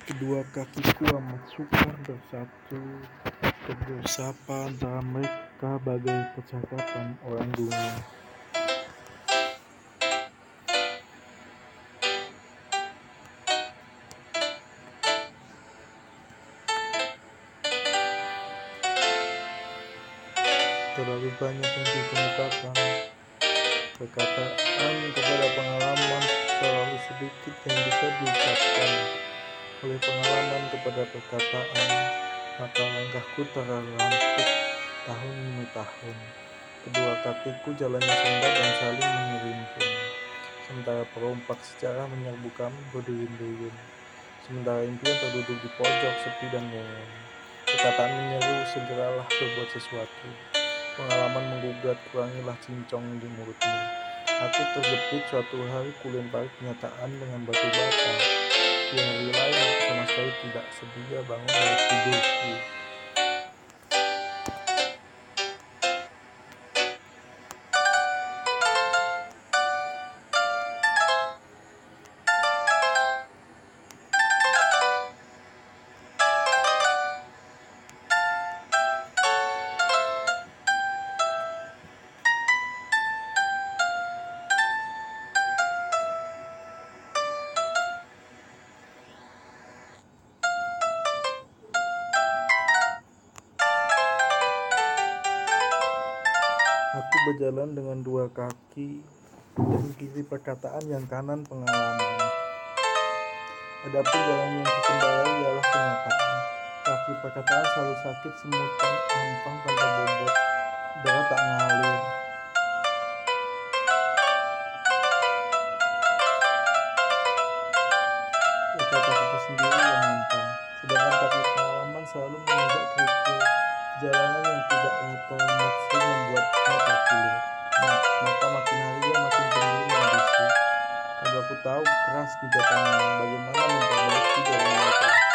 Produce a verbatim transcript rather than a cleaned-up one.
Kedua kakiku amat sukar bersatu, tegur sapa antara mereka bagai percakapan orang dunia. Terlalu banyak yang dikemukakan, perkataan kepada pengalaman, terlalu sedikit yang bisa diucapkan oleh pengalaman kepada perkataan, maka langkahku terlampau tahun demi tahun. Kedua kakiku jalannya sendok dan saling menyelimpun, sementara perompak sejarah menyerbu kami berduyun-duyun, sementara impian terduduk di pojok sepi dan ngomong. Perkataan menyeru, segeralah berbuat sesuatu. Pengalaman menggugat, kurangilah cincong di mulutmu. Aku terjepit suatu hari, kulempari kenyataan dengan batu bata. Di hari lain aku sama sekali tidak sedia bangun dari tidurku. Aku berjalan dengan dua kaki dan kiri perkataan, yang kanan pengalaman. Adapun jalan yang kukendarai ialah kenyataan. Kaki perkataan selalu sakit, semutan ampang tanpa bobot, darah tak ngalir. Kata-kata sendiri yang nampak, sedangkan kaki pengalaman selalu menginjak kerikil. Jalanan yang tidak rata amat sering membuatnya terkilir, maka makin hari ia makin cenderung membisu. Tanpa ku tahu keras gugatannya, bagaimana memperbaiki jalan itu.